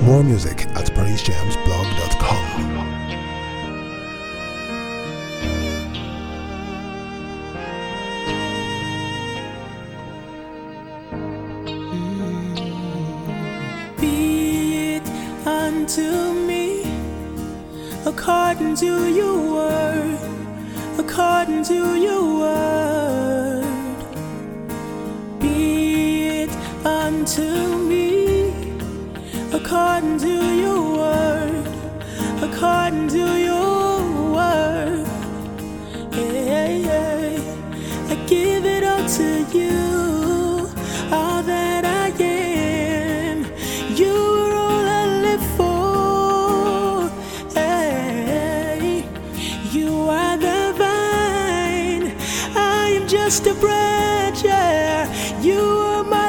More music at praisejamsblog.com. Be it unto me according to your word, according to your word. Be it unto me according to your word, according to your word. Yeah, yeah. I give it all to you, all that I am. You are all I live for. Hey, you are the vine, I am just a branch. Yeah, you are my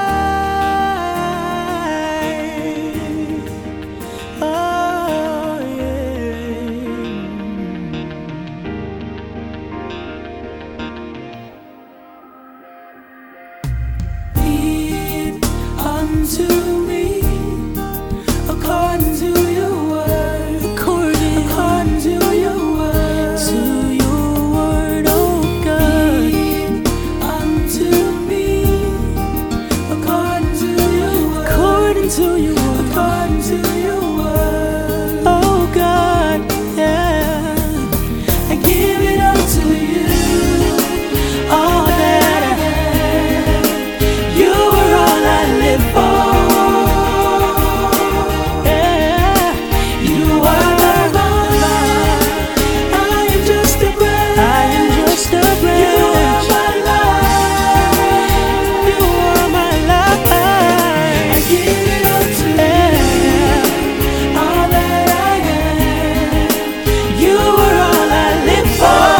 life. Oh yeah. Be it unto me according to your word, according to your word, to your word, oh God. Be it unto me according to your word, according to your word, according to your word, oh God, yeah. I give it all to you, all that I have. You are all I live for. Yeah, you are the vine, I am just a branch. I am just a branch. You are my life. You are my life. I give it all to you, all that I have. You are all I live for.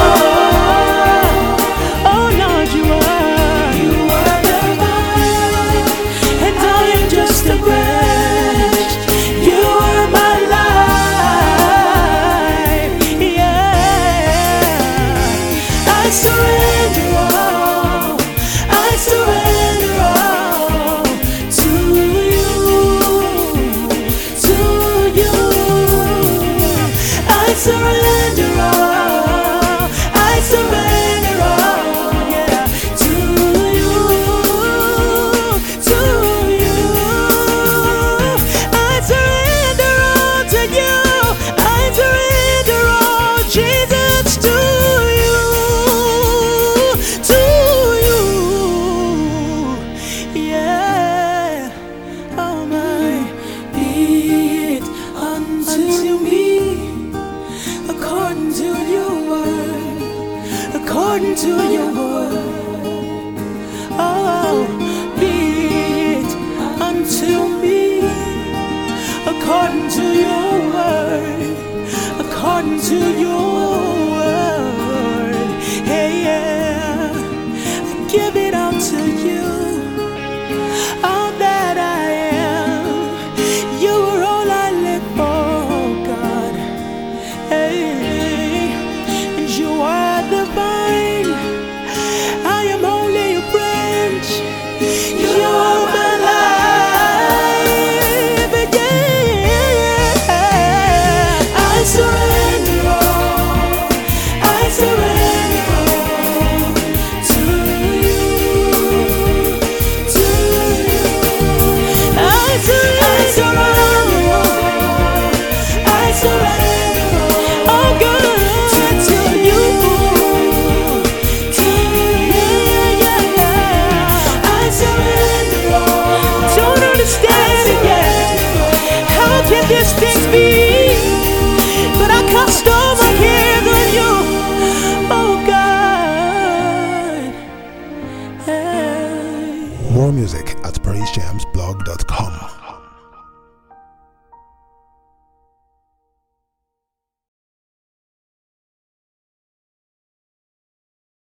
Oh Lord, you are. You are the vine, and I am just a branch. You are my life. Yeah, I surrender all. I surrender all to you, to you. I surrender all. I surrender all, yeah, to you, to you. I surrender all to you. I surrender all, Jesus, to you, yeah. Oh my, be it unto me according to your word, according to your word. Oh, be it unto me according to your word, according to your word. Hey, yeah, I give it all to you, all that I am. You are all I live for, God. Hey, and you are the vine, I am only a branch. You are my life, yeah. I surrender all. I surrender all to you, to you. I surrender all. I surrender all, oh God, to you, to you, yeah. I surrender all. Don't understand it yet. How can these things be? But I cast all my cares on you, oh God. Hey. More music at praisejamsblog.com.